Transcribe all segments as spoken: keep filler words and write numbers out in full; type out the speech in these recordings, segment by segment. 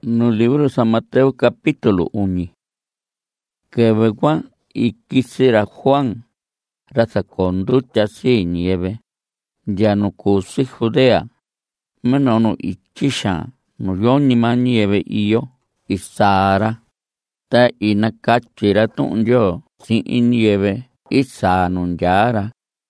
No libro de San Mateo capítulo uno. Keve Juan ikisira Juan raza conducha si nieve. Ya no kusi Judea. Menono ichisha no yoni ma nieve iyo isara. Ta ina kachira tunjo si nieve isa nunjara.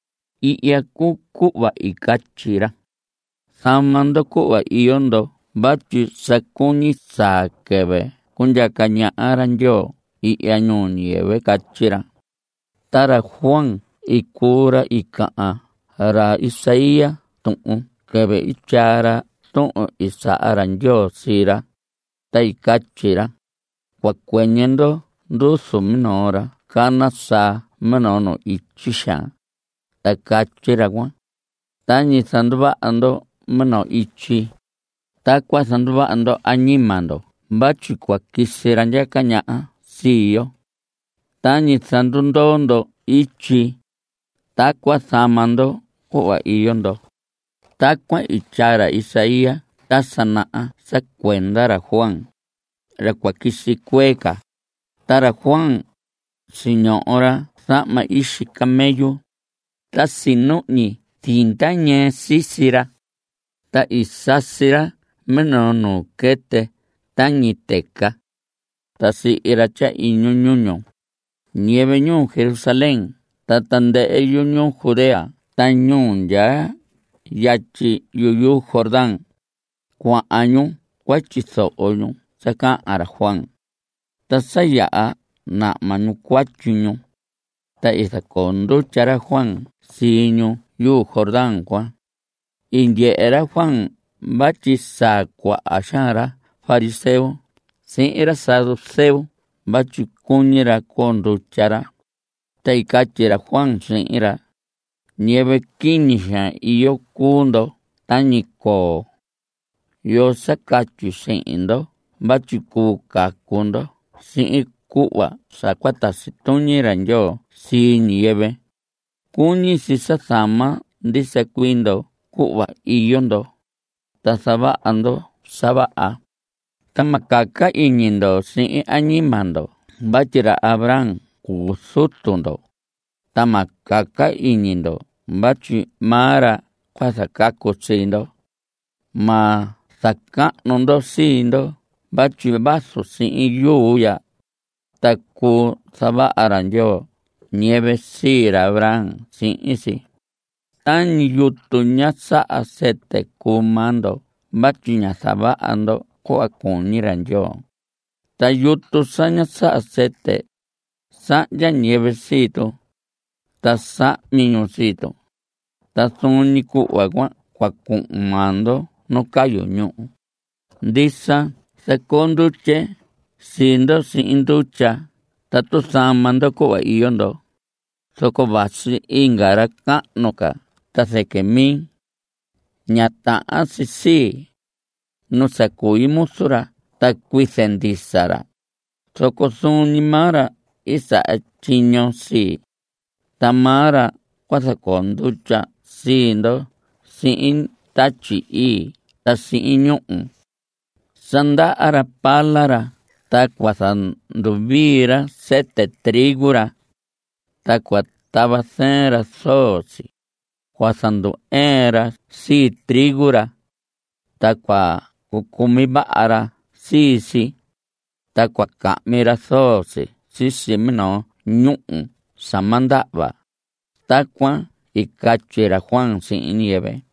Iya kukuwa ikachira. Samando kuwa iyondo. Bachi sakuni sakebe. Kunja kanya aranjo. Iya no nieve kachira. Tara Juan ikura ikaa. Ra Isaías tu'u. Kebe ichara tu'u isa aranjo sira. Ta ikachira. Wakwenyendo ndusu minora. Kana sa menono ichisha. Ta kachira kwa. Tani sanduba ando meno ichi. Takwa sanduba ando animando. Bachi kwa kisira nja kanyaa siyo. Tani sandundo ichi. Takwa samando kuwa iyondo. Takwa ichara Isaías. Tasanaa sakwendara Juan. Rakwa kisikweka. Tara Juan siñora sama ishi kameyo. Ta sinuni tintañe sisira. Ta isasira menono kete tañiteka. Ta si iracha iñuñuño. Nieve ñu Jerusalén. Ta tande eyuño Judea. Ta ñun ya yachi yuyu Jordán. Kwa año kwachizo oño. Saka ara Juan. Ta sayaa na manu kwachuño. Ta isa conduchara Juan. Siño yu Jordán kwa. Indie era Juan. Bachi sa kwa ashara fariseo. Sin era saduceo. Bachi kuñira conduchara. Ta ikachira Juan sin era. Nieve kinisha iyo kundo. Tañiko. Yo sakachu sin indo. Bachi kuka kundo. Sin kuwa sakwata situñira njo. Si nieve. Kuñi sisa sama. Dice kuindo. Kuwa iyondo. Ta saba ando. Sabaa. Ta makaka iñindo. Sin animando. Bachira Abraham. Kusutundo. Ta makaka iñindo. Bachi mara. Kwa sakako sindo. Ma saka nondo sindo. Bachi baso sin yuya. Ta ku saba aranjo. Nieve sira Abraham. Sin isi. Tan yutuña sa asete kumando. Bachi ña saba ando. Kwa kuniranjo. Ta yutu saña sa asete. Sa ya nievecito. Ta sa niñosito. Ta suni kuwa kwa kumando. No kayo ñu. Disa se conduche. Sindo sin ducha. Ta tu samando kuwa iyondo. Soko basi ingara kanoka. Ta seke mi. Nyata asisi. No sakui musura. Ta kuisendisara. Soko sunimara. Isa chiño si. Tamara. Kwasa conducha. Sindo. Sin tachi i. Ta sin ñu. Sanda ara palara. Ta kwasanduvira. Sete trigura. Ta kwatavacera sosi. Kwasandu era. Si trigura. Ta kwa kukumibara. Si si. Ta kwa kamira sosi. Si si mino. Ñu. Samandaba. Ta kwa ikachira Juan sin nieve.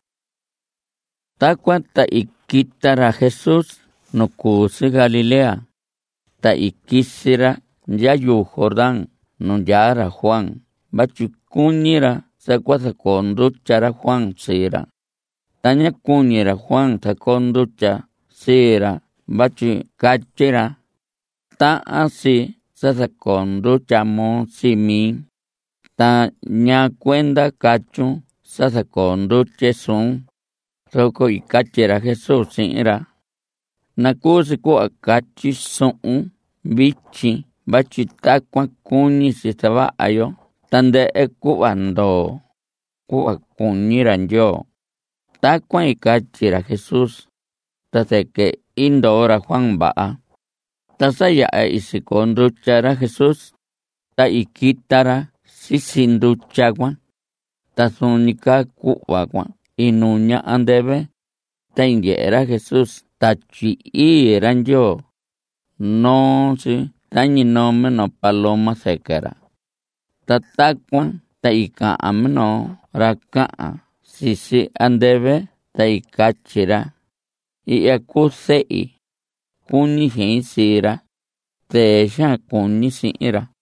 Ta kwa ta ikitara Jesús. No kusi Galilea. Ta ikisira. Yayu Jordán. No yara Juan. Bachi kuñira. Sa kwasa conduchara Juan sira. Taña kuñira Juan sa conducha sira. Bachi kachira. Ta asi sa sa conducha mo simi. Ta ña cuenda cachu. Sa sa conduche sun. Soko ikachira Jesús sira. Na kusi kuwa kachi sun. Bichi. Bachi takwa kuñi si saba ayo. Tande e kuwa ndo. Kuwa kuñira njo. Takwa ikachira Jesús. Ta seke indoo ra Juan va'a. Ta saya'a isikoo ndutya ra Jesús, ta ikita ra sisi ndutya kuan. Ta suni ka ku'va kuan inuña andeve. Ta inye'e ra Jesús ta tyi'i ra Ndyoo noo si tañi noo minoo paloma seka ra. Ta takuan ta ika'an minoo ra ka'an sisi andeve ta ikatyi ra: I'ya kuu Se'i, kuñi jiin sii ra, tee xaan kuñi si'in ra.